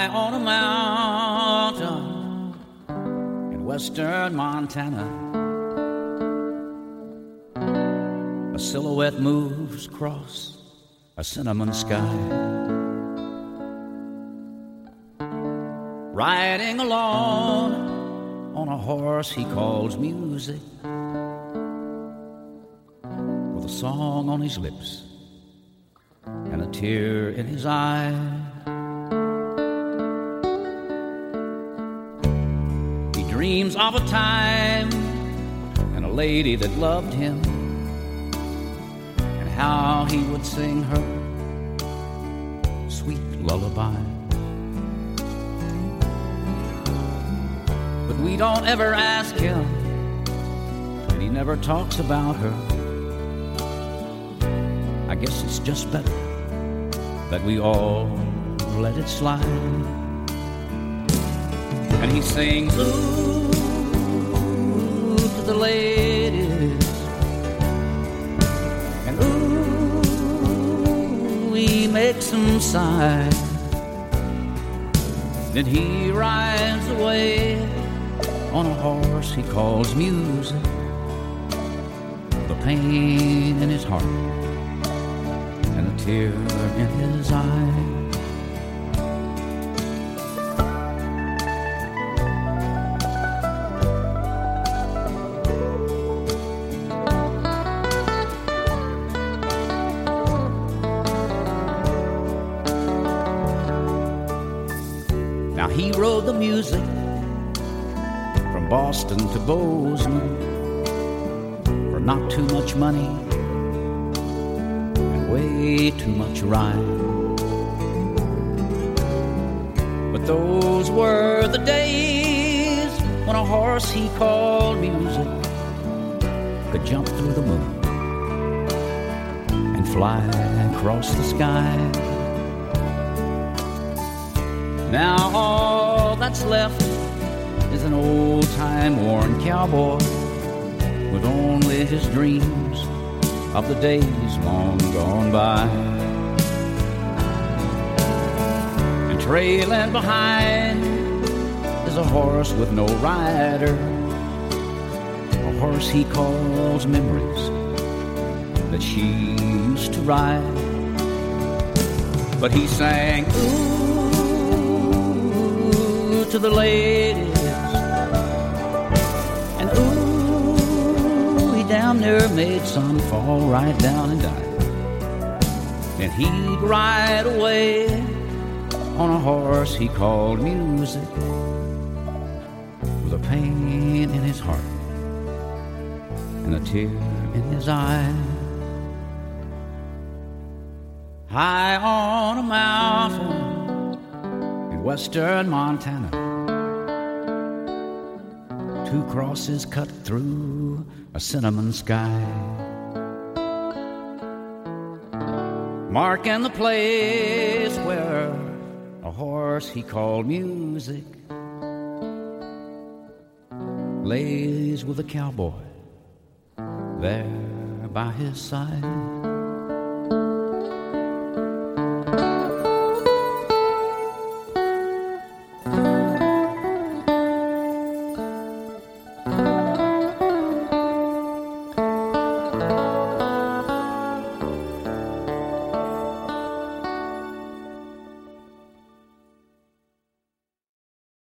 High on a mountain in western Montana, a silhouette moves across a cinnamon sky. Riding alone on a horse he calls music, with a song on his lips and a tear in his eye. He dreams of a time and a lady that loved him, and how he would sing her sweet lullaby. But we don't ever ask him, and he never talks about her. I guess it's just better that we all let it slide. And he sings, ooh, to the ladies, and ooh, he makes them sigh. Then he rides away on a horse he calls music, the pain in his heart and a tear in his eye. Now he rode the music from Boston to Bozeman for not too much money and way too much rhyme. But those were the days when a horse he called music could jump through the moon and fly across the sky. Now all that's left is an old-time worn cowboy with only his dreams of the days long gone by. And trailing behind is a horse with no rider, a horse he calls memories that she used to ride. But he sang, ooh, to the ladies, and ooh, he damn near made some fall right down and die. And he'd ride away on a horse he called music, with a pain in his heart and a tear in his eye. High on a mountain in western Montana, two crosses cut through a cinnamon sky, marking the place where a horse he called music lays with a cowboy there by his side.